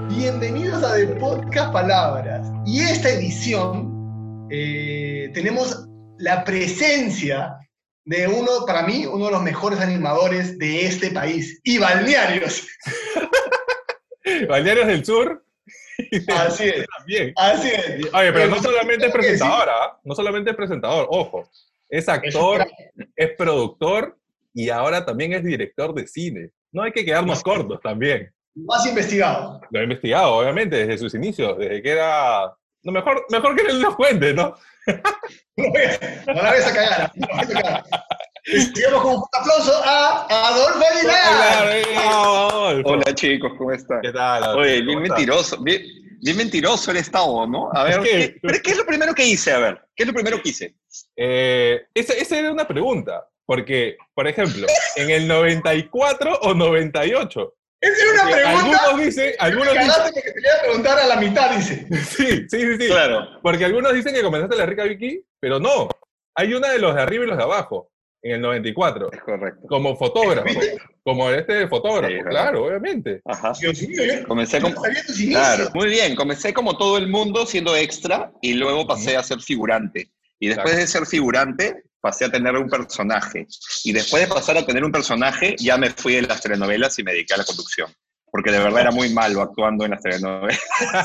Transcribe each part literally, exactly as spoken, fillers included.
Bienvenidos a The Podcast Palabras. Y esta edición eh, tenemos la presencia de uno, para mí, uno de los mejores animadores de este país. Y Balnearios. Balnearios del Sur. Así es. También. Así es. Oye, pero no solamente es presentador, ¿ah? No solamente es presentador, ojo. Es actor, es productor y ahora también es director de cine. No hay que quedarnos cortos también. Más investigado. Lo he investigado, obviamente, desde sus inicios, desde que era... No, mejor, mejor que él nos cuente, ¿no? No la vayas a cagar. No la vayas a cagar. Sigamos con un aplauso a Adolfo Aguilar. Hola chicos, ¿cómo están? ¿Qué tal? Adolfo? Oye, bien mentiroso, bien, bien mentiroso el estado, ¿no? A ver, ¿Qué? ¿qué, pero ¿qué es lo primero que hice? A ver, ¿qué es lo primero que hice? Eh, esa, esa era una pregunta, porque, por ejemplo, en el noventa y cuatro o noventa y ocho... Esa era una pregunta. Algunos dicen, algunos dicen, porque te iba a preguntar a la mitad, dice. sí, sí, sí, sí. Claro. Porque algunos dicen que comenzaste la Rica Vicky, pero no. Hay una de los de arriba y los de abajo, en el noventa y cuatro. Es correcto. Como fotógrafo. ¿Viste? Como este fotógrafo, Sí, claro, obviamente. Ajá. Dios mío, yo Comencé no como... sabía tus inicios. Claro, muy bien. Comencé como todo el mundo siendo extra y luego pasé a ser figurante. Y después Exacto. de ser figurante, pasé a tener un personaje. Y después de pasar a tener un personaje, ya me fui de las telenovelas y me dediqué a la conducción. Porque de verdad era muy malo actuando en las telenovelas.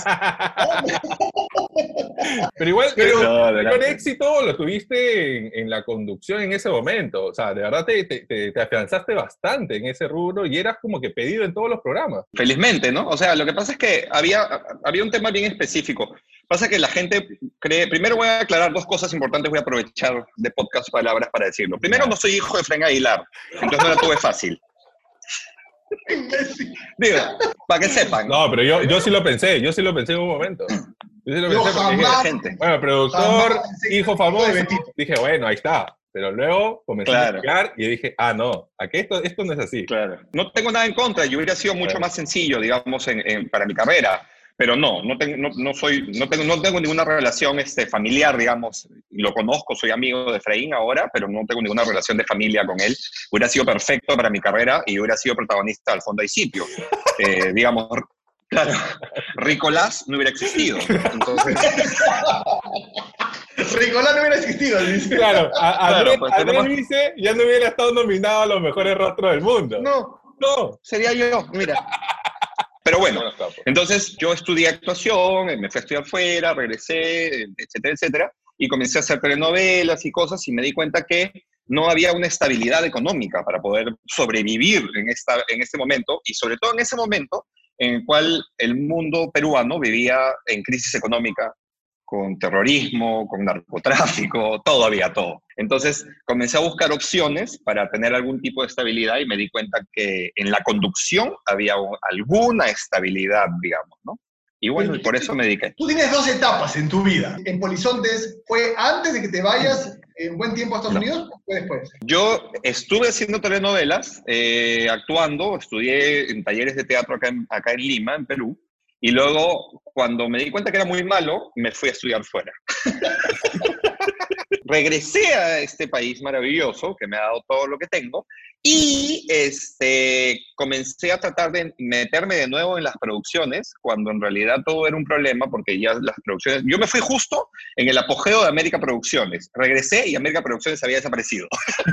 Pero igual, Pero- pero, No, de mayor verdad. éxito lo tuviste en, en la conducción en ese momento. O sea, de verdad te, te, te, te afianzaste bastante en ese rubro y eras como que pedido en todos los programas. Felizmente, ¿no? O sea, lo que pasa es que había, había un tema bien específico. Pasa que la gente cree... Primero voy a aclarar dos cosas importantes, voy a aprovechar de Podcast Palabras para decirlo. Primero, no soy hijo de Efraín Aguilar, entonces no la tuve fácil. Digo, para que sepan. No, pero yo, yo sí lo pensé, yo sí lo pensé en un momento. Yo sí lo Yo pensé porque dije, jamás- gente. bueno, productor, jamás pensé que hijo era famoso, de Betito. dije, bueno, ahí está. Pero luego comencé a Claro. investigar y dije, ah, no, aquí esto, esto no es así. Claro. No tengo nada en contra, yo hubiera sido mucho Claro. más sencillo, digamos, en, en- para mi carrera. Pero no, no tengo, no, no soy, no tengo, no tengo ninguna relación este, familiar, digamos. Lo conozco, soy amigo de Efraín ahora, pero no tengo ninguna relación de familia con él. Hubiera sido perfecto para mi carrera y hubiera sido protagonista al fondo hay sitio. Eh, digamos, claro, Ricolás no hubiera existido. Entonces, Ricolás no hubiera existido, dice. Claro, a- Claro, Andrés, pues, Andrés tenemos- Vice ya no hubiera estado nominado a los mejores rostros del mundo. no, No. sería yo, mira. Pero bueno, Buenos capos. entonces yo estudié actuación, me fui a estudiar fuera, regresé, etcétera, etcétera, y comencé a hacer telenovelas y cosas y me di cuenta que no había una estabilidad económica para poder sobrevivir en, esta, en este momento, y sobre todo en ese momento en el cual el mundo peruano vivía en crisis económica, con terrorismo, con narcotráfico, todo había todo. Entonces comencé a buscar opciones para tener algún tipo de estabilidad y me di cuenta que en la conducción había un- alguna estabilidad, digamos, ¿no? Y bueno, y por eso me dediqué. Tú tienes dos etapas en tu vida. En Polizontes, ¿fue antes de que te vayas en buen tiempo a Estados No. Unidos o fue después? Yo estuve haciendo telenovelas, eh, actuando, estudié en talleres de teatro acá en, acá en Lima, en Perú, y luego, cuando me di cuenta que era muy malo, me fui a estudiar fuera. Regresé a este país maravilloso, que me ha dado todo lo que tengo, y este, comencé a tratar de meterme de nuevo en las producciones, cuando en realidad todo era un problema, porque ya las producciones... Yo me fui justo en el apogeo de América Producciones. Regresé y América Producciones había desaparecido.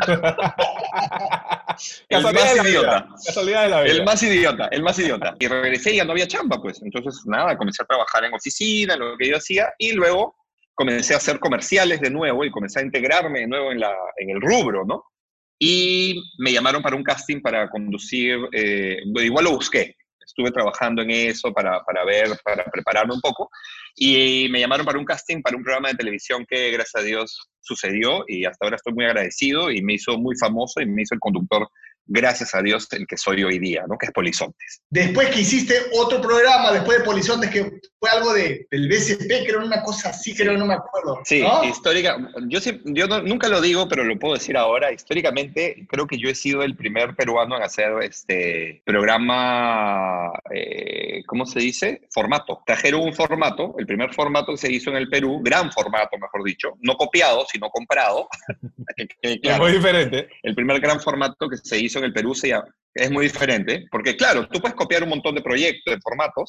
El Casualidad más de la idiota. vida. Casualidad de la vida. El más idiota, el más idiota. Y regresé y ya no había chamba, pues. Entonces, nada, comencé a trabajar en oficina, en lo que yo hacía, y luego comencé a hacer comerciales de nuevo y comencé a integrarme de nuevo en, la, en el rubro, ¿no? Y me llamaron para un casting para conducir, eh, igual lo busqué. Estuve trabajando en eso para, para ver, para prepararme un poco, y me llamaron para un casting para un programa de televisión que, gracias a Dios, sucedió, y hasta ahora estoy muy agradecido, y me hizo muy famoso, y me hizo el conductor, gracias a Dios, el que soy hoy día, ¿no? Que es Polizontes. Después que hiciste otro programa, después de Polizontes, que fue algo de, del B C P, creo una cosa así, creo, no me acuerdo. Sí, ¿no? histórica. Yo, sí- yo no- nunca lo digo, pero lo puedo decir ahora. Históricamente, creo que yo he sido el primer peruano en hacer este programa, eh, ¿cómo se dice? Formato. Trajeron un formato, el primer formato que se hizo en el Perú, gran formato, mejor dicho, no copiado, sino comprado. Que quede Es claro. muy diferente. El primer gran formato que se hizo en el Perú se llama- es muy diferente, porque claro, tú puedes copiar un montón de proyectos, de formatos,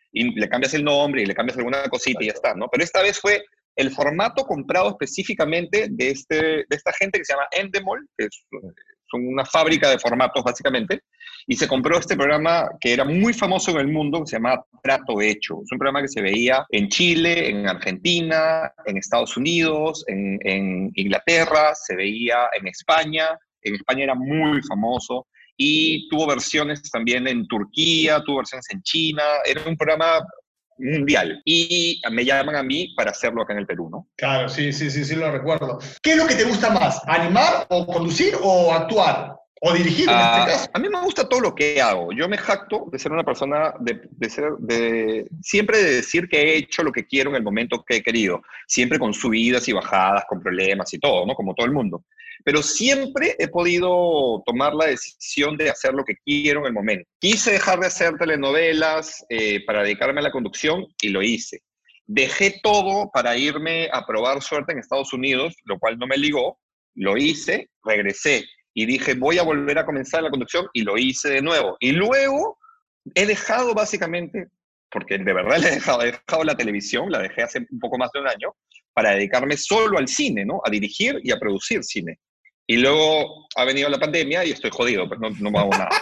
y le cambias el nombre y le cambias alguna cosita y ya está, ¿no? Pero esta vez fue el formato comprado específicamente de, este, de esta gente que se llama Endemol, que es, son una fábrica de formatos básicamente, y se compró este programa que era muy famoso en el mundo, que se llama Trato Hecho. Es un programa que se veía en Chile, en Argentina, en Estados Unidos, en, en Inglaterra, se veía en España. En España era muy famoso y tuvo versiones también en Turquía, tuvo versiones en China. Era un programa mundial. Y me llaman a mí para hacerlo acá en el Perú, ¿no? Claro, sí, sí, sí, sí, lo recuerdo. ¿Qué es lo que te gusta más? ¿Animar o conducir o actuar? ¿O dirigir en Uh, este caso? A mí me gusta todo lo que hago. Yo me jacto de ser una persona, de, de ser, de siempre de decir que he hecho lo que quiero en el momento que he querido. Siempre con subidas y bajadas, con problemas y todo, ¿no? Como todo el mundo. Pero siempre he podido tomar la decisión de hacer lo que quiero en el momento. Quise dejar de hacer telenovelas eh, para dedicarme a la conducción y lo hice. Dejé todo para irme a probar suerte en Estados Unidos, lo cual no me ligó. Lo hice, regresé. Y dije, voy a volver a comenzar la conducción, y lo hice de nuevo. Y luego he dejado básicamente, porque de verdad le he dejado, he dejado la televisión, la dejé hace un poco más de un año, para dedicarme solo al cine, ¿no? A dirigir y a producir cine. Y luego ha venido la pandemia y estoy jodido, pues no, no hago nada.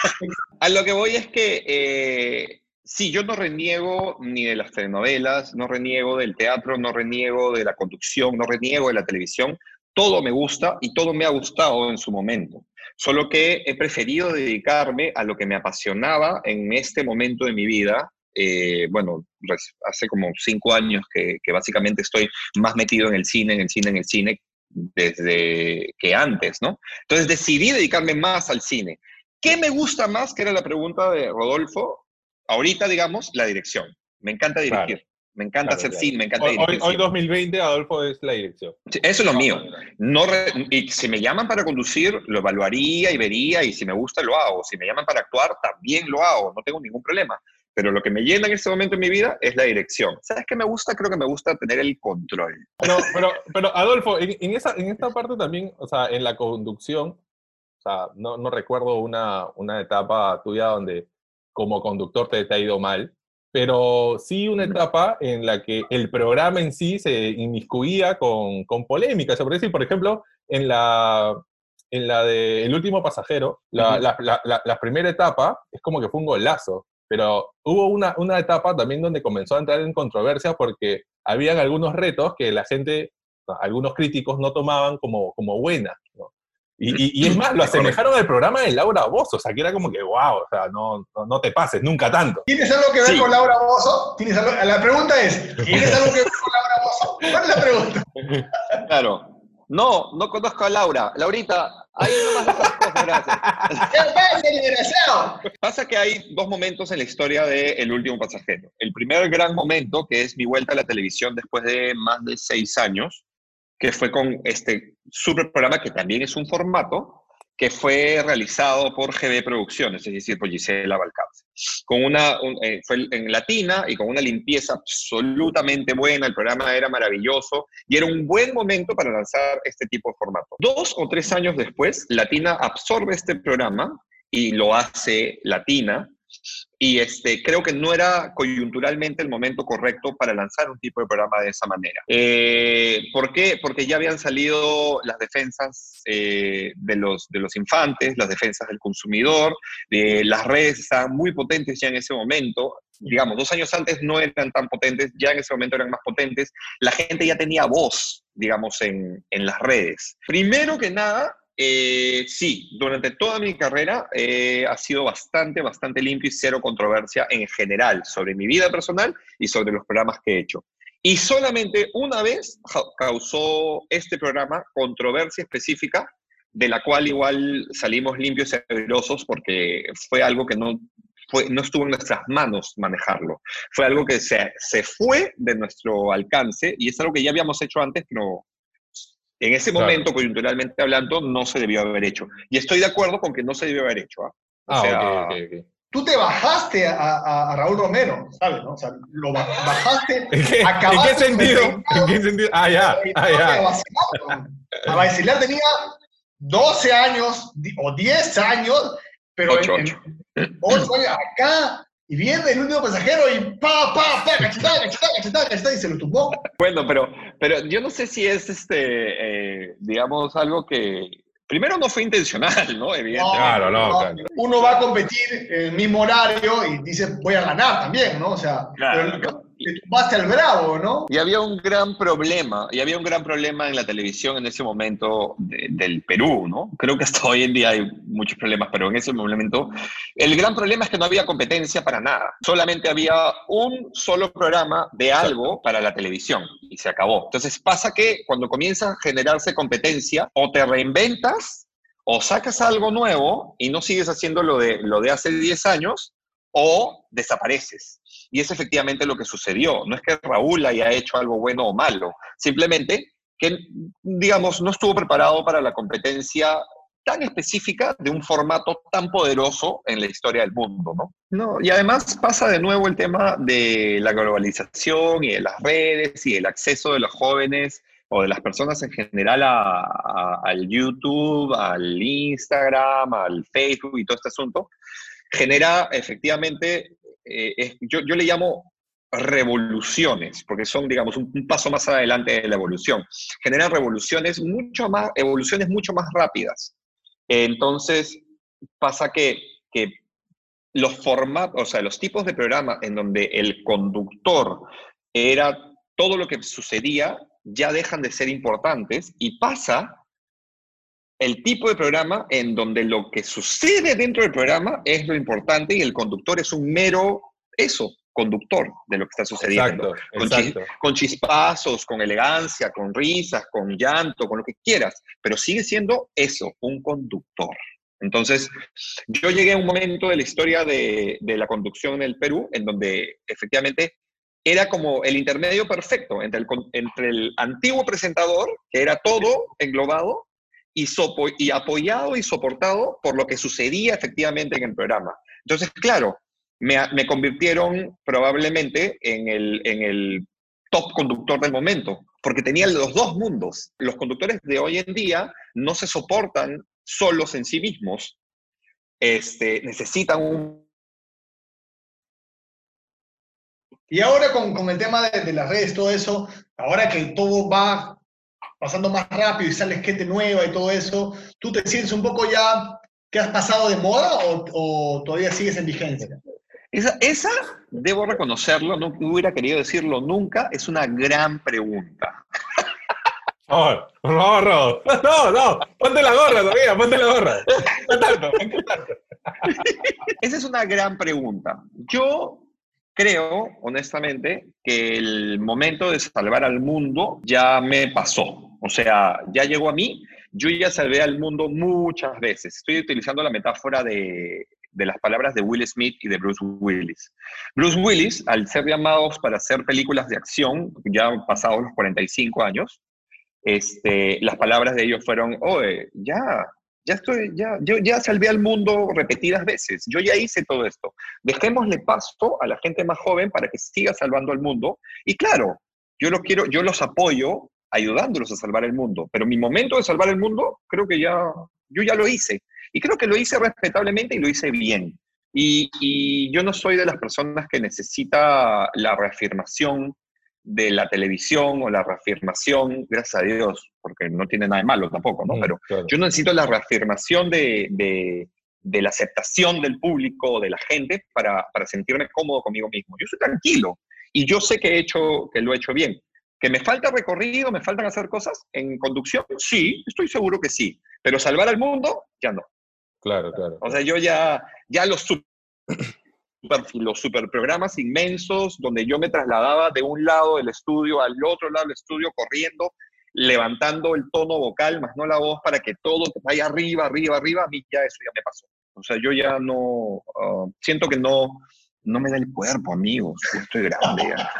A lo que voy es que, eh, sí, yo no reniego ni de las telenovelas, no reniego del teatro, no reniego de la conducción, no reniego de la televisión. Todo me gusta y todo me ha gustado en su momento. Solo que he preferido dedicarme a lo que me apasionaba en este momento de mi vida. Eh, bueno, hace como cinco años que, que básicamente estoy más metido en el cine, en el cine, en el cine, desde que antes, ¿no? Entonces decidí dedicarme más al cine. ¿Qué me gusta más? Que era la pregunta de Rodolfo. Ahorita, digamos, la dirección. Me encanta dirigir. Claro. Me encanta claro, hacer claro. cine, me encanta hoy, dirigir. Hoy, hoy dos mil veinte, Adolfo, es la dirección. Sí, eso es lo mío. No re, y si me llaman para conducir, lo evaluaría y vería, y si me gusta, lo hago. Si me llaman para actuar, también lo hago. No tengo ningún problema. Pero lo que me llena en este momento en mi vida es la dirección. ¿Sabes qué me gusta? Creo que me gusta tener el control. Pero, pero, pero Adolfo, en, en, esa, en esta parte también, o sea, en la conducción, o sea, no, no recuerdo una, una etapa tuya donde como conductor te, te ha ido mal, pero sí una etapa en la que el programa en sí se inmiscuía con, con polémica. Se puede decir, por ejemplo, en la, en la de El último pasajero, la, uh-huh. la, la, la, la primera etapa es como que fue un golazo, pero hubo una, una etapa también donde comenzó a entrar en controversia porque habían algunos retos que la gente, algunos críticos no tomaban como, como buenas, ¿no? Y, y, y es más, lo asemejaron al programa de Laura Bozzo, o sea, que era como que, wow, o sea, no, no, no te pases, nunca tanto. ¿Tienes algo que ver sí. con Laura Bozzo? ¿Tienes algo? La pregunta es, ¿tienes algo que ver con Laura Bozzo? ¿Cuál es la pregunta? Claro. No, no conozco a Laura. Laurita, hay nomás otras cosas, gracias. ¿Qué pasa, desgraciado? Pasa que hay dos momentos en la historia de El último pasajero. El primer gran momento, que es mi vuelta a la televisión después de más de seis años, que fue con este super programa, que también es un formato, que fue realizado por G B Producciones, es decir, por Gisela Valcárcel. Con una, un, eh, fue en Latina y con una limpieza absolutamente buena, el programa era maravilloso y era un buen momento para lanzar este tipo de formato. Dos o tres años después, Latina absorbe este programa y lo hace Latina, y este, creo que no era coyunturalmente el momento correcto para lanzar un tipo de programa de esa manera. Eh, ¿Por qué? Porque ya habían salido las defensas eh, de, los, de los infantes, las defensas del consumidor, eh, las redes estaban muy potentes ya en ese momento. Digamos, dos años antes no eran tan potentes, ya en ese momento eran más potentes. La gente ya tenía voz, digamos, en, en las redes. Primero que nada, Eh, sí, durante toda mi carrera eh, ha sido bastante, bastante limpio y cero controversia en general sobre mi vida personal y sobre los programas que he hecho. Y solamente una vez causó este programa controversia específica, de la cual igual salimos limpios y airosos porque fue algo que no, fue, no estuvo en nuestras manos manejarlo. Fue algo que se, se fue de nuestro alcance y es algo que ya habíamos hecho antes, pero en ese momento, claro, coyunturalmente hablando, no se debió haber hecho. Y estoy de acuerdo con que no se debió haber hecho. ¿eh? O ah, sea, ok, ok, ok. Tú te bajaste a, a, a Raúl Romero, ¿sabes? ¿No? O sea, lo bajaste. ¿En qué, ¿en qué sentido? ¿En qué sentido? Ah, ya. Ah, ya. A vacilar, a vacilar tenía doce años o diez años, pero ocho, en, en ocho años acá y viene el último pasajero y pa, pa, pa, cachetada, cachetada, cachetada, cachetada, y se lo tumbó. Bueno, pero, pero yo no sé si es, este, eh, digamos, algo que... Primero no fue intencional, ¿no? Evidentemente. Claro, no, claro. Uno va a competir en el mismo horario y dice, voy a ganar también, ¿no? O sea, Claro, pero ¿no? te tumbaste al bravo, ¿no? Y había un gran problema, y había un gran problema en la televisión en ese momento de- del Perú, ¿no? Creo que hasta hoy en día hay muchos problemas, pero en ese momento el gran problema es que no había competencia para nada. Solamente había un solo programa de algo para la televisión y se acabó. Entonces pasa que cuando comienza a generarse competencia, o te reinventas o sacas algo nuevo y no sigues haciendo lo de, lo de hace diez años, o desapareces. Y es efectivamente lo que sucedió. No es que Raúl haya hecho algo bueno o malo, simplemente que, digamos, no estuvo preparado para la competencia tan específica de un formato tan poderoso en la historia del mundo, ¿no? No, y además pasa de nuevo el tema de la globalización y de las redes y el acceso de los jóvenes o de las personas en general a, a- al YouTube, al Instagram, al Facebook y todo este asunto, genera efectivamente, eh, es- yo, yo le llamo revoluciones, porque son, digamos, un, un paso más adelante de la evolución. Generan revoluciones mucho más, evoluciones mucho más rápidas. Entonces, pasa que, que los formatos, o sea, los tipos de programas en donde el conductor era todo lo que sucedía, ya dejan de ser importantes y pasa el tipo de programa en donde lo que sucede dentro del programa es lo importante y el conductor es un mero, eso, conductor de lo que está sucediendo. Exacto, Con, chis- exacto. con chispazos, con elegancia, con risas, con llanto, con lo que quieras, pero sigue siendo eso, un conductor. Entonces, yo llegué a un momento de la historia de, de la conducción en el Perú en donde efectivamente era como el intermedio perfecto entre el, con- entre el antiguo presentador, que era todo englobado, y, sopo- y apoyado y soportado por lo que sucedía efectivamente en el programa. Entonces, claro, me, a- me convirtieron probablemente en el, en el top conductor del momento, porque tenía los dos mundos. Los conductores de hoy en día no se soportan solos en sí mismos, este, necesitan un... Y ahora con, con el tema de, de las redes, todo eso, ahora que todo va pasando más rápido y sale gente nueva y todo eso, ¿tú te sientes un poco ya que has pasado de moda o, o todavía sigues en vigencia? Esa, esa, debo reconocerlo, no hubiera querido decirlo nunca, es una gran pregunta. Oh, por favor, Rodo. No, no, ponte la gorra todavía, ponte la gorra. No tanto, no tanto. Esa es una gran pregunta. Yo creo, honestamente, que el momento de salvar al mundo ya me pasó. O sea, ya llegó a mí. Yo ya salvé al mundo muchas veces. Estoy utilizando la metáfora de, de las palabras de Will Smith y de Bruce Willis. Bruce Willis, al ser llamados para hacer películas de acción, ya pasados los cuarenta y cinco años, este, las palabras de ellos fueron, oye, ya, ya estoy, ya, yo ya salvé al mundo repetidas veces, yo ya hice todo esto. Dejémosle paso a la gente más joven para que siga salvando al mundo. Y claro, yo los quiero, yo los apoyo ayudándolos a salvar el mundo, pero mi momento de salvar el mundo, creo que ya, yo ya lo hice. Y creo que lo hice respetablemente y lo hice bien. Y, y yo no soy de las personas que necesita la reafirmación de la televisión o la reafirmación, gracias a Dios, porque no tiene nada de malo tampoco, ¿no? Mm, Pero claro. yo no necesito la reafirmación de, de, de la aceptación del público o de la gente para, para sentirme cómodo conmigo mismo. Yo soy tranquilo y yo sé que, he hecho, que lo he hecho bien. ¿Que me falta recorrido, me faltan hacer cosas en conducción? Sí, estoy seguro que sí. Pero salvar al mundo, ya no. Claro, claro. O sea, yo ya, ya lo super, los superprogramas inmensos donde yo me trasladaba de un lado del estudio al otro lado del estudio corriendo, levantando el tono vocal, más no la voz, para que todo vaya arriba, arriba, arriba, a mí ya eso ya me pasó. O sea, yo ya no, uh, siento que no, no me da el cuerpo, amigos, yo estoy grande ya.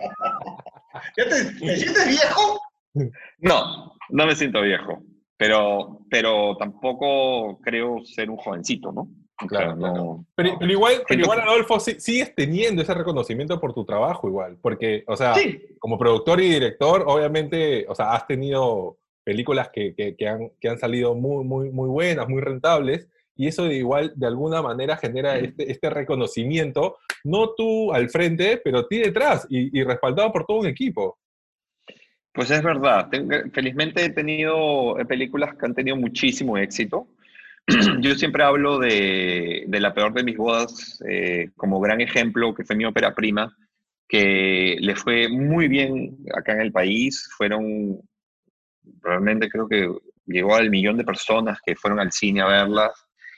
¿Ya te, te sientes viejo? No, no me siento viejo, pero, pero tampoco creo ser un jovencito, ¿no? O Claro, sea, claro. no, Pero, no. pero igual, pero Siento igual, que- Adolfo, sí- sigues teniendo ese reconocimiento por tu trabajo igual, porque, o sea, Sí, como productor y director, obviamente, o sea, has tenido películas que, que, que han, que han salido muy, muy, muy buenas, muy rentables, y eso de igual, de alguna manera genera este, este reconocimiento, no tú al frente, pero ti detrás, y, y respaldado por todo un equipo. Pues es verdad. Tengo, felizmente he tenido películas que han tenido muchísimo éxito. Yo siempre hablo de, de La peor de mis bodas eh, como gran ejemplo, que fue mi ópera prima, que le fue muy bien acá en el país. Fueron, realmente creo que llegó al millón de personas que fueron al cine a verlas.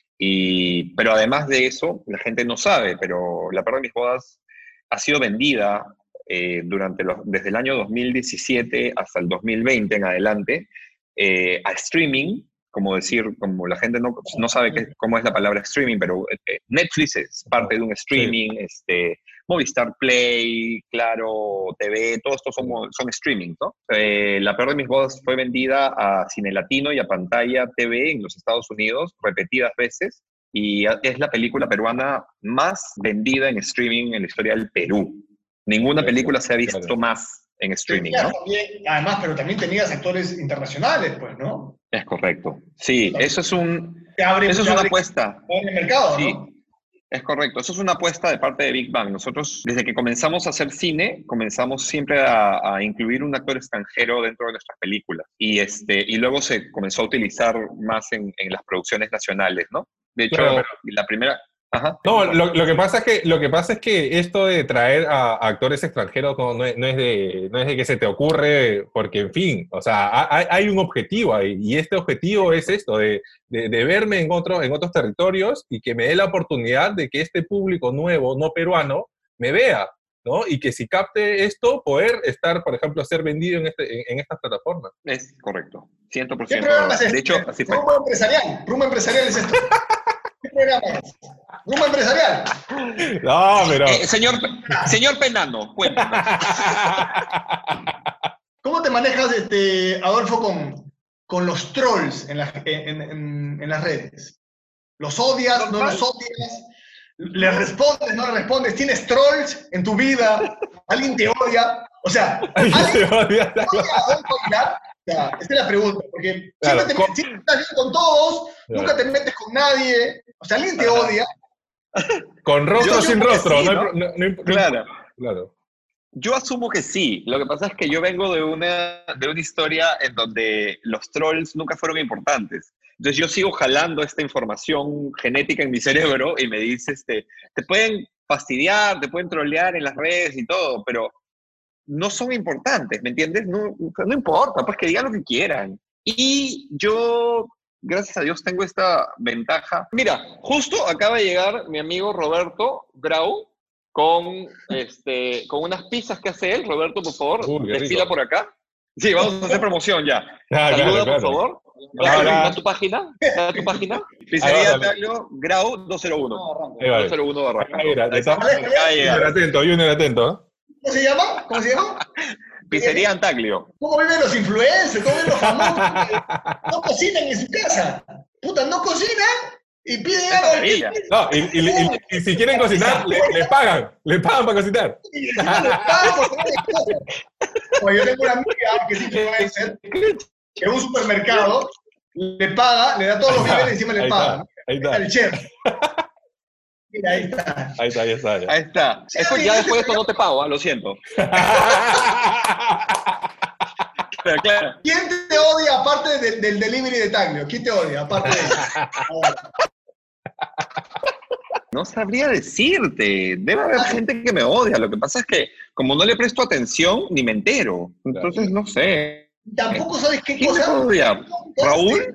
Y, pero además de eso, la gente no sabe, pero La peor de mis bodas ha sido vendida eh, durante los, desde el año dos mil diecisiete hasta el dos mil veinte en adelante eh, a streaming, como decir, como la gente no, no sabe qué, cómo es la palabra streaming, pero eh, Netflix es parte de un streaming, sí. este, Movistar Play, Claro T V, todo esto son, son streaming, ¿no? Eh, La peor de mis bodas fue vendida a Cine Latino y a Pantalla T V en los Estados Unidos repetidas veces, y es la película peruana más vendida en streaming en la historia del Perú. Ninguna película se ha visto claro. más en streaming, ¿no? También, además, pero también tenías actores internacionales, pues, ¿no? Es correcto. Sí, eso es un, abre, eso es abre, una apuesta. En el mercado, sí, ¿no? Es correcto. Eso es una apuesta de parte de Big Bang. Nosotros, desde que comenzamos a hacer cine, comenzamos siempre a, a incluir un actor extranjero dentro de nuestras películas. Y, este, y luego se comenzó a utilizar más en, en las producciones nacionales, ¿no? De hecho, claro, pero... la primera... Ajá. No, lo, lo, que pasa es que, lo que pasa es que esto de traer a, a actores extranjeros no, no, es, no, es de, no es de que se te ocurre porque, en fin, o sea, hay, hay un objetivo ahí, y este objetivo es esto, de, de, de verme en, otro, en otros territorios y que me dé la oportunidad de que este público nuevo, no peruano, me vea, ¿no? Y que si capte esto, poder estar, por ejemplo, ser vendido en, este, en, en estas plataformas. Es correcto, cien por ciento. ¿Qué programa es este? De hecho, así fue. Rumbo empresarial, rumbo empresarial es esto. ¿Qué programa es? ¿Rumbo empresarial? No, pero... Eh, señor, señor Penano, cuéntame. ¿Cómo te manejas, este, Adolfo, con, con los trolls en, la, en, en, en las redes? ¿Los odias, no los odias? ¿Les respondes, no les respondes? ¿Tienes trolls en tu vida? ¿Alguien te odia? O sea, ¿alguien te odia a Adolfo Aguilar? O sea, esa es la pregunta, porque claro, siempre, te, con... siempre estás bien con todos, claro. Nunca te metes con nadie, o sea, alguien te odia. Con rostro o sin rostro, sí, ¿no? No, no, no, no, claro. claro. Yo asumo que sí. Lo que pasa es que yo vengo de una, de una historia en donde los trolls nunca fueron importantes. Entonces yo sigo jalando esta información genética en mi cerebro y me dice, este, te pueden fastidiar, te pueden trolear en las redes y todo, pero no son importantes, ¿me entiendes? No, no importa, pues que digan lo que quieran. Y yo, gracias a Dios, tengo esta ventaja. Mira, justo acaba de llegar mi amigo Roberto Grau con, este, con unas pizzas que hace él. Roberto, por favor, uh, desfila por acá. Sí, vamos a hacer promoción ya. Ah, Saluda, claro, claro. por favor. ¿Da ah, tu página? ¿Da tu página? Pizzería Taglio Grau doscientos uno. doscientos uno Barranca. Ahí era, Junior atento, Junior atento. ¿Cómo se llama? ¿Cómo se llama? Pizzería Antaglio. ¿Cómo viven los influencers? ¿Cómo viven los famosos? No cocinan en su casa. Puta, no cocinan y piden algo. No, y, y, y, y si quieren cocinar, le, le pagan. Le pagan para cocinar. Le pagan por cocinar. Como yo tengo una amiga que es influencer, que en un supermercado le paga, le da todos los víveres y encima le paga. Ahí está. El chef. Mira, ahí está. Ahí está, ahí está. Ya. Ahí está. Sí, Eso, ya después de esto no te pago, ¿eh? Lo siento. Pero claro. ¿Quién te odia aparte de, del delivery de Taglio? ¿Quién te odia aparte de eso? No sabría decirte. Debe haber gente que me odia. Lo que pasa es que como no le presto atención, ni me entero. Entonces, no sé. ¿Tampoco sabes qué ¿Quién cosa? ¿Quién me odia? ¿Raúl?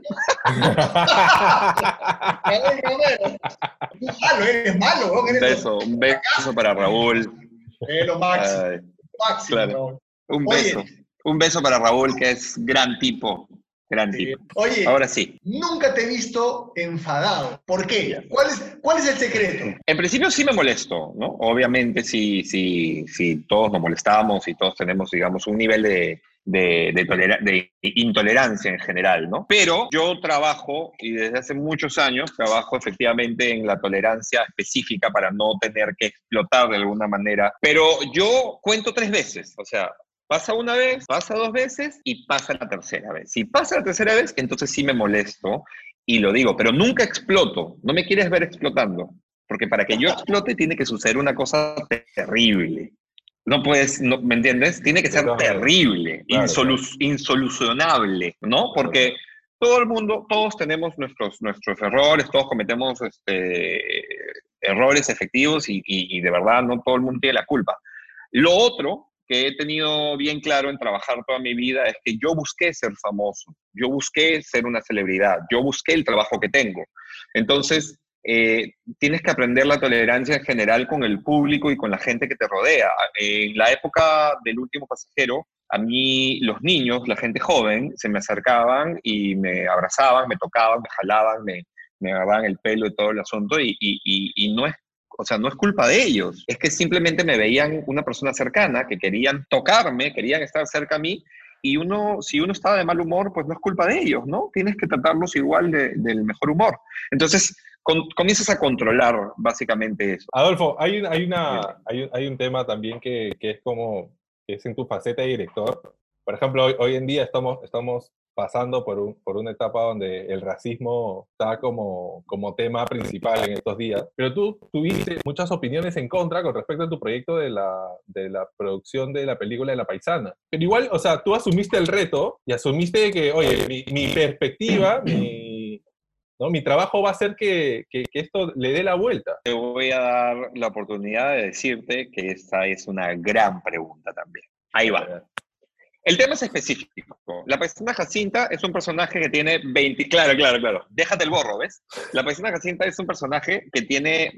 Raúl Romero. Malo, eres malo, ¿no? Un beso, un beso para Raúl. Es lo máximo. Ay, máximo, claro. Raúl. Un beso. Oye, un beso para Raúl, que es gran tipo. Gran sí. tipo. Oye, ahora sí. Nunca te he visto enfadado. ¿Por qué? ¿Cuál es, cuál es el secreto? En principio sí me molesto, ¿no? Obviamente sí, sí, sí, todos nos molestamos y todos tenemos, digamos, un nivel de, de, de, tolera- de intolerancia en general, ¿no? Pero yo trabajo, y desde hace muchos años, trabajo efectivamente en la tolerancia específica para no tener que explotar de alguna manera. Pero yo cuento tres veces, o sea... Pasa una vez, pasa dos veces y pasa la tercera vez. Si pasa la tercera vez, entonces sí me molesto y lo digo, pero nunca exploto. No me quieres ver explotando, porque para que yo explote tiene que suceder una cosa terrible. No puedes, no, ¿me entiendes? Tiene que ser terrible, claro, insolu claro. insolucionable, ¿no? Porque todo el mundo, todos tenemos nuestros, nuestros errores, todos cometemos este, errores efectivos y, y, y de verdad no todo el mundo tiene la culpa. Lo otro que he tenido bien claro en trabajar toda mi vida es que yo busqué ser famoso, yo busqué ser una celebridad, yo busqué el trabajo que tengo. Entonces, eh, tienes que aprender la tolerancia en general con el público y con la gente que te rodea. En la época del Último Pasajero, a mí los niños, la gente joven, se me acercaban y me abrazaban, me tocaban, me jalaban, me, me agarraban el pelo y todo el asunto, y, y, y, y no es O sea, no es culpa de ellos, es que simplemente me veían una persona cercana, que querían tocarme, querían estar cerca a mí, y uno, si uno estaba de mal humor, pues no es culpa de ellos, ¿no? Tienes que tratarlos igual de, del mejor humor. Entonces, con, comienzas a controlar básicamente eso. Adolfo, hay, un- hay, una, hay, un- hay un tema también que, que es como, que es en tu faceta de director. Por ejemplo, hoy, hoy en día estamos, estamos pasando por, un, por una etapa donde el racismo está como, como tema principal en estos días. Pero tú tuviste muchas opiniones en contra con respecto a tu proyecto de la, de la producción de la película de La Paisana. Pero igual, o sea, tú asumiste el reto y asumiste que, oye, mi, mi perspectiva, mi, ¿no? Mi trabajo va a ser que, que, que esto le dé la vuelta. Te voy a dar la oportunidad de decirte que esta es una gran pregunta también. Ahí va. El tema es específico. La paisana Jacinta es un personaje que tiene veinte... Claro, claro, claro. Déjate el borro, ¿ves? La paisana Jacinta es un personaje que tiene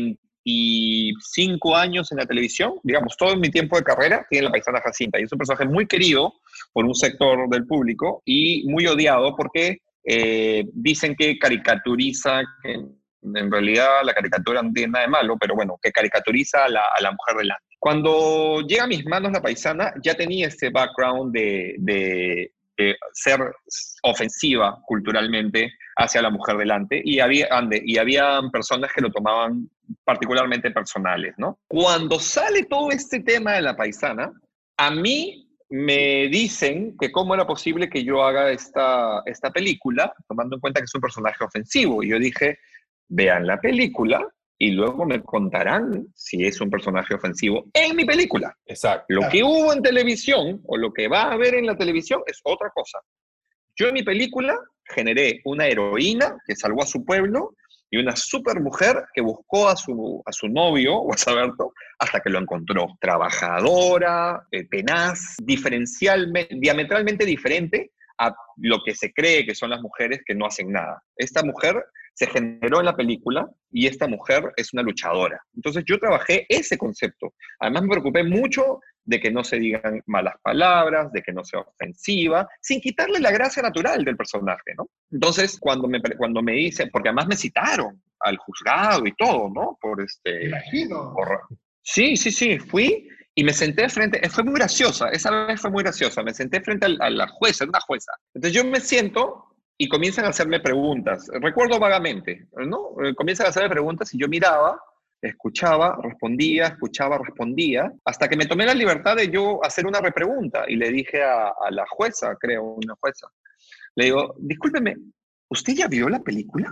veinticinco años en la televisión. Digamos, todo mi tiempo de carrera tiene la paisana Jacinta. Y es un personaje muy querido por un sector del público y muy odiado porque eh, dicen que caricaturiza, que en realidad la caricatura no tiene nada de malo, pero bueno, que caricaturiza a la, a la mujer delante. Cuando llega a mis manos La Paisana, ya tenía este background de, de, de ser ofensiva culturalmente hacia la mujer delante, y había, y había personas que lo tomaban particularmente personales, ¿no? Cuando sale todo este tema de La Paisana, a mí me dicen que cómo era posible que yo haga esta, esta película, tomando en cuenta que es un personaje ofensivo, y yo dije, vean la película y luego me contarán si es un personaje ofensivo en mi película. Exacto. Lo que hubo en televisión o lo que va a haber en la televisión es otra cosa. Yo en mi película generé una heroína que salvó a su pueblo y una super mujer que buscó a su, a su novio, Guasaberto, hasta que lo encontró. Trabajadora, eh, tenaz, diferencialmente, diametralmente diferente a lo que se cree que son las mujeres que no hacen nada. Esta mujer se generó en la película y esta mujer es una luchadora. Entonces yo trabajé ese concepto. Además me preocupé mucho de que no se digan malas palabras, de que no sea ofensiva, sin quitarle la gracia natural del personaje, ¿no? Entonces cuando me, cuando me dicen, porque además me citaron al juzgado y todo, ¿no? Por este... Me imagino. Por, sí, sí, sí, fui y me senté frente, fue muy graciosa, esa vez fue muy graciosa, me senté frente a la jueza, una jueza. Entonces yo me siento y comienzan a hacerme preguntas. Recuerdo vagamente, ¿no? Comienzan a hacerme preguntas y yo miraba, escuchaba, respondía, escuchaba, respondía, hasta que me tomé la libertad de yo hacer una repregunta y le dije a, a la jueza, creo, una jueza, le digo, discúlpeme, ¿usted ya vio la película?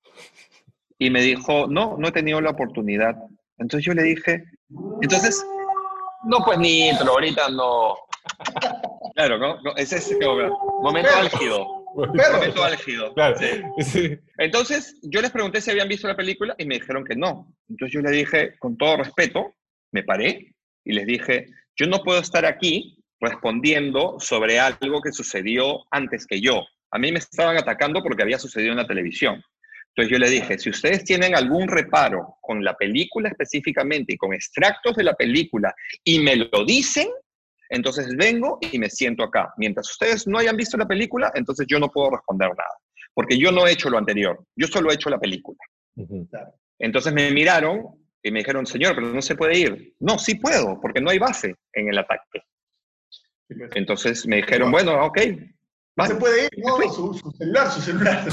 Y me dijo, no, no he tenido la oportunidad. Entonces yo le dije, entonces, no, pues ni intro, ahorita no. Claro, ¿no? no ese es como momento álgido. Momento álgido. Claro. Sí. Sí. Entonces, yo les pregunté si habían visto la película y me dijeron que no. Entonces yo le dije, con todo respeto, me paré y les dije, yo no puedo estar aquí respondiendo sobre algo que sucedió antes que yo. A mí me estaban atacando porque había sucedido en la televisión. Entonces yo le dije, si ustedes tienen algún reparo con la película específicamente y con extractos de la película y me lo dicen, entonces vengo y me siento acá. Mientras ustedes no hayan visto la película, entonces yo no puedo responder nada. Porque yo no he hecho lo anterior. Yo solo he hecho la película. Uh-huh. Entonces me miraron y me dijeron, señor, pero no se puede ir. No, sí puedo, porque no hay base en el ataque. Entonces me dijeron, bueno, ok. No se puede ir, no, su, su celular, su celular.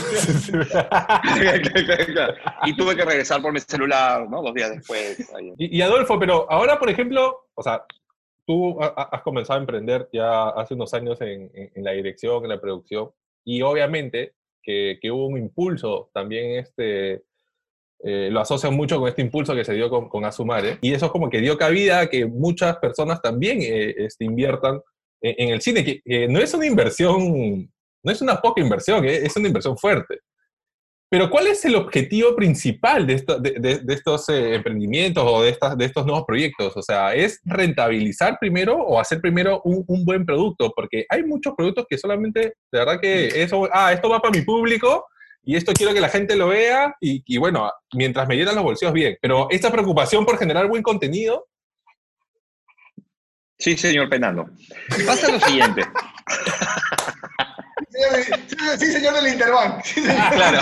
Y tuve que regresar por mi celular, ¿no? Dos días después. Y, y Adolfo, pero ahora, por ejemplo, o sea, tú has comenzado a emprender ya hace unos años en, en, en la dirección, en la producción, y obviamente que, que hubo un impulso también, este, eh, lo asocian mucho con este impulso que se dio con, con Asumare, y eso es como que dio cabida a que muchas personas también eh, este, inviertan en, en el cine, que, que no es una inversión, no es una poca inversión, eh, es una inversión fuerte. Pero ¿cuál es el objetivo principal de, esto, de, de, de estos eh, emprendimientos o de, estas, de estos nuevos proyectos? O sea, ¿es rentabilizar primero o hacer primero un, un buen producto? Porque hay muchos productos que solamente, de verdad que eso, ah, esto va para mi público y esto quiero que la gente lo vea y, y bueno, mientras me llenan los bolsillos, bien. Pero esta preocupación por generar buen contenido... Sí, señor Penano. Pasa lo siguiente. Sí, señor del Interbank. Sí, señor. Claro.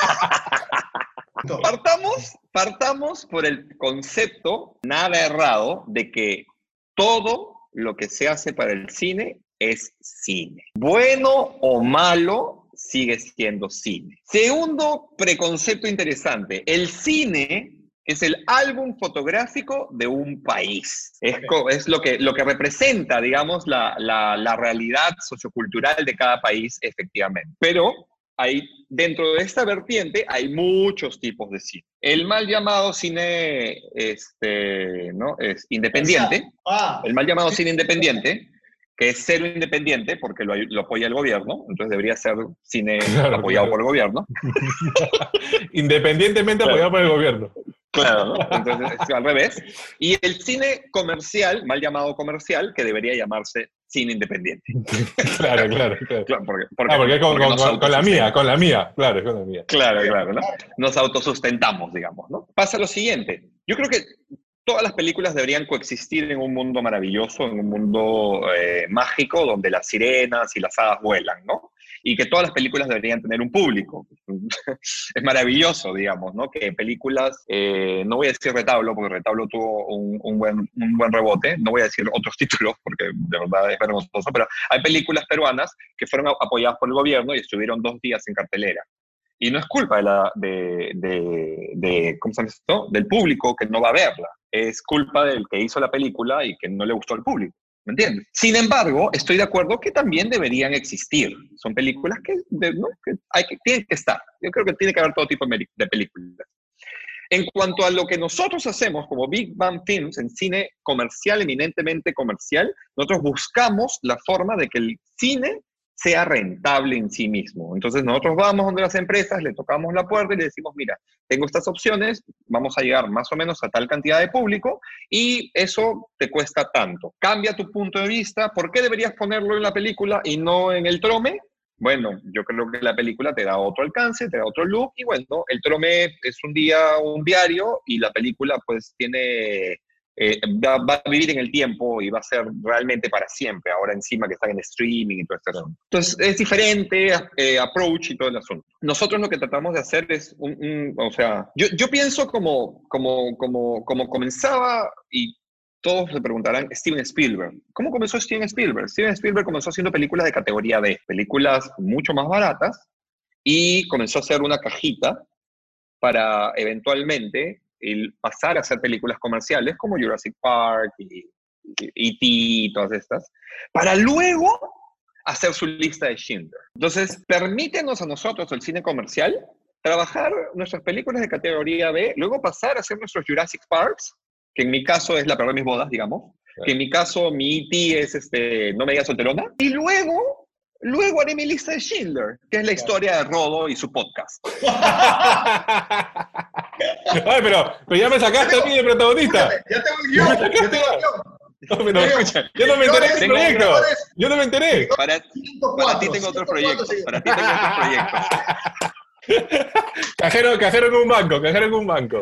Partamos, partamos por el concepto, nada errado, de que todo lo que se hace para el cine es cine. Bueno o malo, sigue siendo cine. Segundo preconcepto interesante, el cine es el álbum fotográfico de un país. Es, es lo, que, lo que representa, digamos, la, la, la realidad sociocultural de cada país, efectivamente. Pero hay, dentro de esta vertiente hay muchos tipos de cine. El mal llamado cine este, ¿no? es independiente, ah, el mal llamado sí. cine independiente, que es cero independiente porque lo, lo apoya el gobierno, entonces debería ser cine claro, apoyado claro. por el gobierno. Independientemente Claro. apoyado por el gobierno. Claro, ¿no? Entonces es al revés. Y el cine comercial, mal llamado comercial, que debería llamarse cine independiente. Claro, claro, claro. Claro, porque, porque, Ah, porque con, porque con, nos con, con la mía, autosustentamos. con la mía, claro, con la mía. Claro, claro, ¿no? Nos autosustentamos, digamos, ¿no? Pasa lo siguiente. Yo creo que todas las películas deberían coexistir en un mundo maravilloso, en un mundo eh, mágico, donde las sirenas y las hadas vuelan, ¿no? Y que todas las películas deberían tener un público. Es maravilloso, digamos, ¿no? Que películas, eh, no voy a decir Retablo, porque Retablo tuvo un, un, buen, un buen rebote, no voy a decir otros títulos, porque de verdad es vergonzoso, pero hay películas peruanas que fueron apoyadas por el gobierno y estuvieron dos días en cartelera. Y no es culpa de la, de, de, de, ¿cómo se llama esto? Del público que no va a verla. Es culpa del que hizo la película y que no le gustó al público. ¿Me entiendes? Sin embargo, estoy de acuerdo que también deberían existir. Son películas que, de, ¿no? que, hay que tienen que estar. Yo creo que tiene que haber todo tipo de películas. En cuanto a lo que nosotros hacemos como Big Bang Films en cine comercial, eminentemente comercial, nosotros buscamos la forma de que el cine sea rentable en sí mismo. Entonces nosotros vamos donde las empresas, le tocamos la puerta y le decimos, mira, tengo estas opciones, vamos a llegar más o menos a tal cantidad de público y eso te cuesta tanto. Cambia tu punto de vista, ¿por qué deberías ponerlo en la película y no en el trome? Bueno, yo creo que la película te da otro alcance, te da otro look y bueno, el trome es un día, un diario y la película pues tiene... Eh, va, va a vivir en el tiempo y va a ser realmente para siempre, ahora encima que están en streaming y todo esto. Entonces es diferente eh, approach y todo el asunto. Nosotros lo que tratamos de hacer es, un, un, o sea, yo, yo pienso como, como, como, como comenzaba y todos se preguntarán, Steven Spielberg. ¿Cómo comenzó Steven Spielberg? Steven Spielberg comenzó haciendo películas de categoría B, películas mucho más baratas y comenzó a hacer una cajita para eventualmente el pasar a hacer películas comerciales como Jurassic Park y E T y todas estas, para luego hacer su lista de Schindler. Entonces, permítenos a nosotros, el cine comercial, trabajar nuestras películas de categoría B, luego pasar a hacer nuestros Jurassic Parks, que en mi caso es La peor de mis bodas, digamos, que en mi caso mi E T es este, No me digas solterona, y luego... Luego haré mi lista de Schindler, que es la historia de Rodo y su podcast. Ay, pero, pero ya me sacaste a mí de protagonista. Ya tengo el guión, ya tengo el guión. No, pero, escucha, yo no me enteré de ese Tengo- proyecto. Yo no me enteré. Para, para ti tengo otros proyectos. Para ti tengo otros proyectos. Cajero, cajero en un banco, cajero en un banco.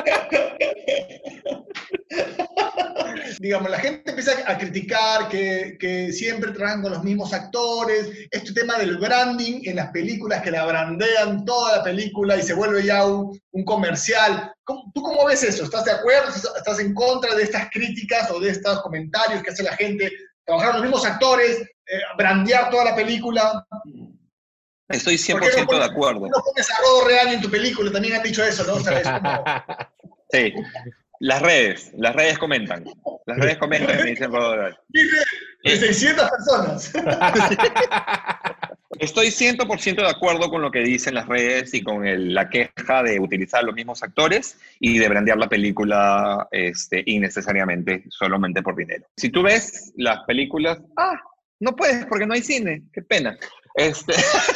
Digamos, la gente empieza a criticar que, que siempre trabajan con los mismos actores, este tema del branding en las películas, que la brandean toda la película y se vuelve ya un, un comercial. ¿Cómo, ¿Tú cómo ves eso? ¿Estás de acuerdo? ¿Estás en contra de estas críticas o de estos comentarios que hace la gente? Trabajar con los mismos actores, eh, brandear toda la película. Estoy cien ¿Por por qué no ciento de pones- acuerdo. No pones a Rodo Real en tu película, también han dicho eso, ¿no? O sea, es como... Sí. Las redes, las redes comentan. Las redes comentan y me dicen Rodo. Dice, de seiscientas personas. Estoy cien por ciento de acuerdo con lo que dicen las redes y con el, la queja de utilizar los mismos actores y de brandear la película este, innecesariamente, solamente por dinero. Si tú ves las películas, ah, no puedes porque no hay cine, qué pena. Este...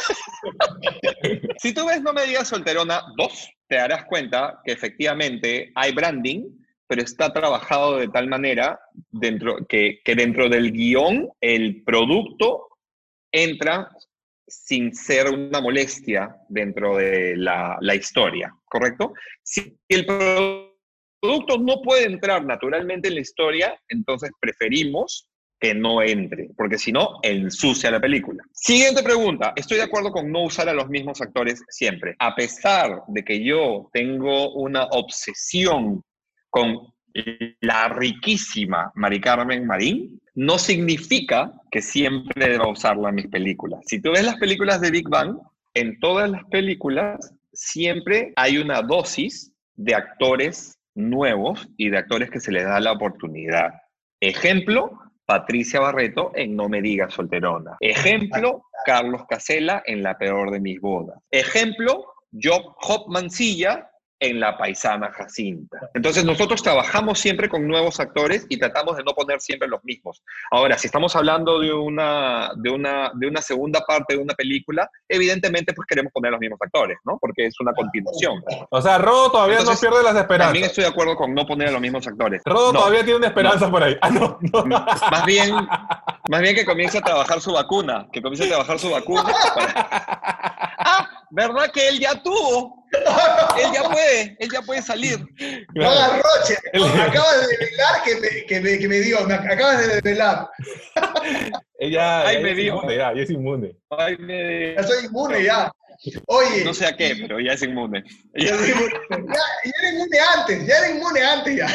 si tú ves No me digas solterona dos, te darás cuenta que efectivamente hay branding, pero está trabajado de tal manera dentro, que, que dentro del guión el producto entra sin ser una molestia dentro de la, la historia, ¿correcto? Si el producto no puede entrar naturalmente en la historia, entonces preferimos que no entre, porque si no, ensucia la película. Siguiente pregunta. Estoy de acuerdo con no usar a los mismos actores siempre. A pesar de que yo tengo una obsesión con la riquísima Mari Carmen Marín, no significa que siempre deba usarla en mis películas. Si tú ves las películas de Big Bang, en todas las películas siempre hay una dosis de actores nuevos y de actores que se les da la oportunidad. Ejemplo, Patricia Barreto en No me digas solterona. Ejemplo, Carlos Casella en La peor de mis bodas. Ejemplo, Job Hop Mancilla en La paisana Jacinta. Entonces nosotros trabajamos siempre con nuevos actores y tratamos de no poner siempre los mismos. Ahora, si estamos hablando de una, de una, de una segunda parte de una película, evidentemente pues queremos poner los mismos actores, ¿no? Porque es una continuación. O sea, Rodo todavía Entonces, no pierde las esperanzas. También estoy de acuerdo con no poner a los mismos actores. Rodo no, todavía tiene una esperanza no. por ahí. Ah, no, no. Más bien, más bien que comience a trabajar su vacuna, que comience a trabajar su vacuna. Para... Ah, ¿verdad que él ya tuvo? Él ya puede, él ya puede salir. No hagas roche, acabas de revelar que me, que me, que me dio, me acabas de revelar. Ella Ay, es me dio. inmune, ya, ya es inmune. Ay, me... Ya soy inmune, ya. Oye. No sé a qué, pero ya es inmune. Ya, ya, ya era inmune antes, ya era inmune antes ya.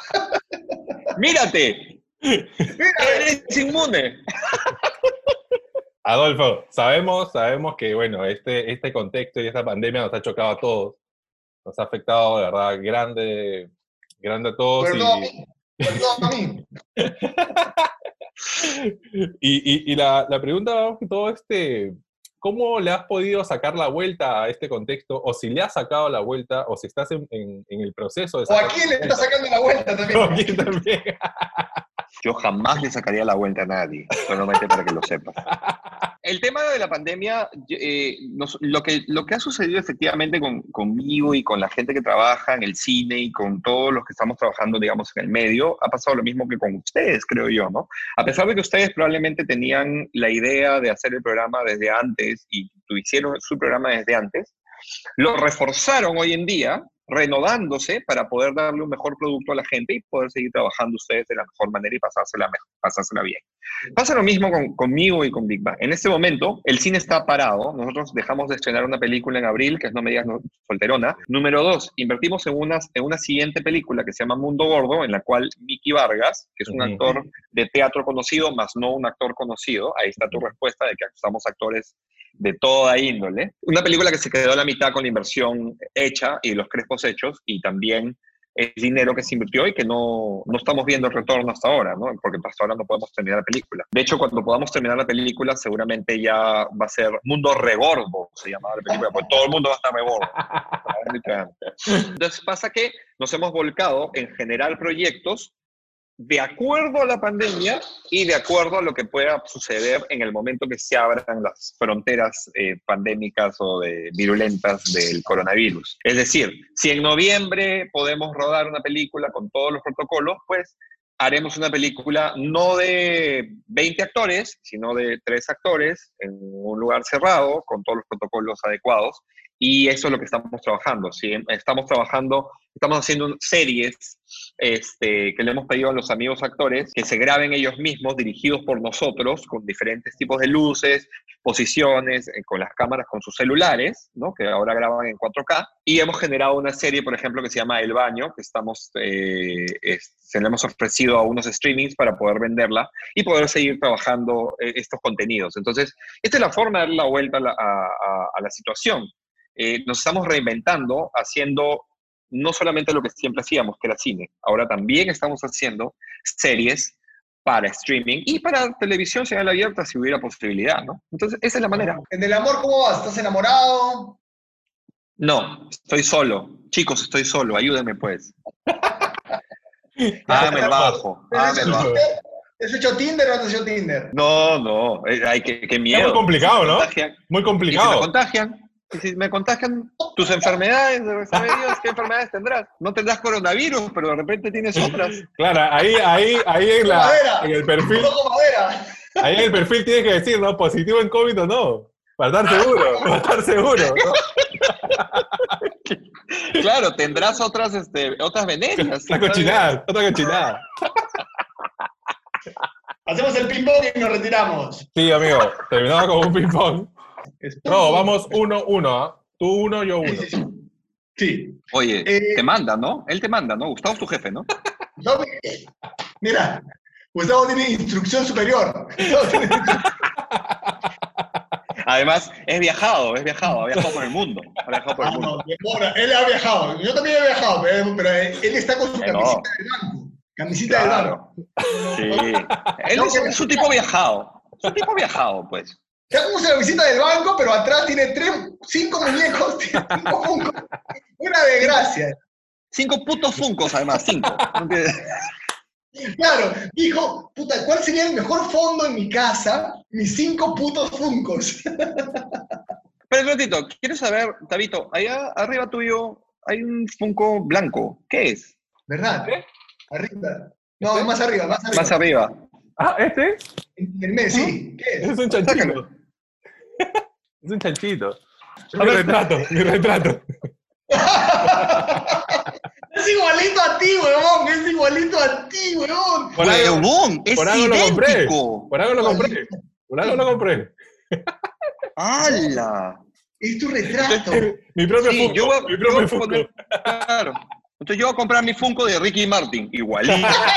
Mírate. Mírate. Eres inmune. Adolfo, sabemos, sabemos que bueno, este, este contexto y esta pandemia nos ha chocado a todos, nos ha afectado de verdad grande, grande a todos. Pero no a mí, pero no a mí. y, y, y la, la pregunta, todo este, ¿cómo le has podido sacar la vuelta a este contexto? O si le has sacado la vuelta, o si estás en, en, en el proceso de sacar. O a quién le estás sacando la vuelta también. O a quién también. Yo jamás le sacaría la vuelta a nadie, solamente para que lo sepas. El tema de la pandemia, eh, nos, lo, que, lo que ha sucedido efectivamente con, conmigo y con la gente que trabaja en el cine y con todos los que estamos trabajando, digamos, en el medio, ha pasado lo mismo que con ustedes, creo yo, ¿no? A pesar de que ustedes probablemente tenían la idea de hacer el programa desde antes y hicieron su programa desde antes, lo reforzaron hoy en día, renovándose para poder darle un mejor producto a la gente y poder seguir trabajando ustedes de la mejor manera y pasársela, pasársela bien. Pasa lo mismo con, conmigo y con Big Bang. En este momento, el cine está parado. Nosotros dejamos de estrenar una película en abril, que es No me digas solterona. Número dos, invertimos en una, en una siguiente película que se llama Mundo Gordo, en la cual Miki Vargas, que es un uh-huh. actor de teatro conocido, más no un actor conocido, ahí está tu respuesta de que somos actores de toda índole. Una película que se quedó a la mitad con la inversión hecha y los crespos hechos, y también el dinero que se invirtió y que no, no estamos viendo el retorno hasta ahora, ¿no? Porque hasta ahora no podemos terminar la película. De hecho, cuando podamos terminar la película, seguramente ya va a ser Mundo Regordo, se llamaba la película, porque todo el mundo va a estar regordo. Entonces pasa que nos hemos volcado en generar proyectos de acuerdo a la pandemia y de acuerdo a lo que pueda suceder en el momento que se abran las fronteras eh, pandémicas o de, virulentas del coronavirus. Es decir, si en noviembre podemos rodar una película con todos los protocolos, pues haremos una película no de veinte actores, sino de tres actores en un lugar cerrado, con todos los protocolos adecuados, y eso es lo que estamos trabajando. ¿Sí? Estamos trabajando, estamos haciendo series este, que le hemos pedido a los amigos actores que se graben ellos mismos, dirigidos por nosotros, con diferentes tipos de luces, posiciones, eh, con las cámaras, con sus celulares, ¿no? Que ahora graban en cuatro K, y hemos generado una serie, por ejemplo, que se llama El Baño, que estamos, eh, es, se le hemos ofrecido a unos streamings para poder venderla y poder seguir trabajando eh, estos contenidos. Entonces, esta es la forma de dar la vuelta a la, a, a, a la situación. Eh, nos estamos reinventando, haciendo no solamente lo que siempre hacíamos, que era cine, ahora también estamos haciendo series para streaming y para televisión señal abierta si hubiera posibilidad, ¿no? Entonces, esa es la manera. En el amor, ¿cómo vas? ¿Estás enamorado? No, estoy solo. Chicos, estoy solo. Ayúdenme, pues. Hágame el bajo. Hágame el bajo. ¿Has hecho Tinder o no has hecho Tinder? No, no. eh, Ay, qué, qué miedo. Es muy complicado, Si me ¿no? contagian- Muy Y si me complicado. contagian, y si me contagian tus enfermedades, ¿sabe Dios qué enfermedades tendrás? No tendrás coronavirus, pero de repente tienes otras. Claro, ahí, ahí, ahí en, la, Madera. en el perfil, Toco madera. ahí en el perfil tienes que decir, ¿no? Positivo en COVID o no. Para estar seguro, para estar seguro, ¿no? Claro, tendrás otras, este, otras venenas. Otra cochinada, otra cochinada. Hacemos el ping-pong y nos retiramos. Sí, amigo, terminamos con un ping-pong. No, vamos uno, uno, ¿ah? Tú uno, yo uno. Sí, sí, sí. Sí. Oye, Eh, te manda, ¿no? Él te manda, ¿no? Gustavo es tu jefe, ¿no? Gustavo- Mira, Gustavo tiene instrucción superior. Gustavo tiene- Además, es viajado, es viajado, ha viajado por el mundo. Ha viajado por Ah, el mundo. no, demora. Él ha viajado. Yo también he viajado, pero, pero él está con su Pero- camisita del banco. Camisita del banco. Claro. Sí. Él es, es un tipo viajado. Es un tipo viajado, pues. Está con su camisita del banco, pero atrás tiene tres, cinco muñecos, tiene cinco funcos. Una desgracia. Cinco putos funcos, además, cinco. ¿No entiendes? Claro, dijo, puta, ¿cuál sería el mejor fondo en mi casa? Mis cinco putos funcos. Pero un ratito, quiero saber, Tabito, allá arriba tuyo hay un funko blanco. ¿Qué es? ¿Verdad? ¿Qué? Arriba. No, más arriba, más arriba. Más arriba. Ah, ¿este? En el mes, sí. ¿Qué es? Es un chanchito. Sácalo. Es un chanchito. Es mi retrato, mi retrato. Es igualito a ti, huevón. Es igualito a ti, huevón. Por algo, ¡Huevón! ¡Es por algo lo compré. idéntico! Por algo lo compré. Por algo lo compré. ¡Hala! Es tu retrato. Mi propio Sí, Funko. yo voy a- mi yo propio voy a Funko. poner- Claro. Entonces yo voy a comprar mi Funko de Ricky Martin. Igualito.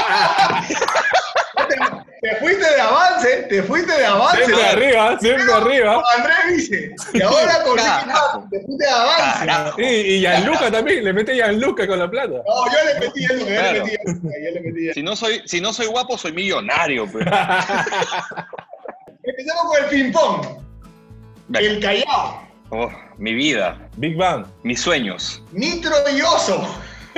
Te, te fuiste de avance, te fuiste de avance. Siempre arriba, siempre arriba. Con Andrés dice. Y ahora con Ricky Carajo. Martin, te fuiste de avance. Carajo. Y, y Gianluca también, le mete Gianluca con la plata. No, yo le metí el yo le Claro. metí el yo le metí el- Si no soy, si no soy guapo, soy millonario. Pues. Empezamos con el ping-pong. Venga. El Callao. Oh, mi vida, Big Bang. mis sueños, Nitro y Oso.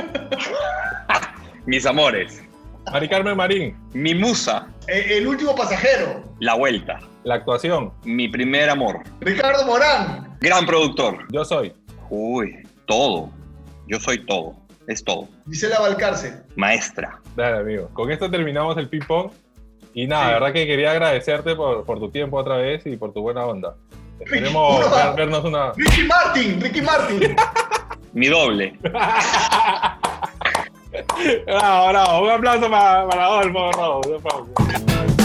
mis amores, Mari Carmen Marín. mi musa, Eh, El último pasajero. la vuelta, La actuación. mi primer amor, Ricardo Morán. gran productor. Yo soy. Uy, todo. Yo soy todo. Es todo. Gisela Valcárcel. Maestra. Dale, amigo. Con esto terminamos el ping-pong. Y nada, Sí. la verdad que quería agradecerte por, por tu tiempo otra vez y por tu buena onda. Esperemos Uno ver- más. vernos una... Ricky Martin. Ricky Martin. Mi doble. bravo, bravo. Un aplauso para, para Adolfo, bravo. Un aplauso.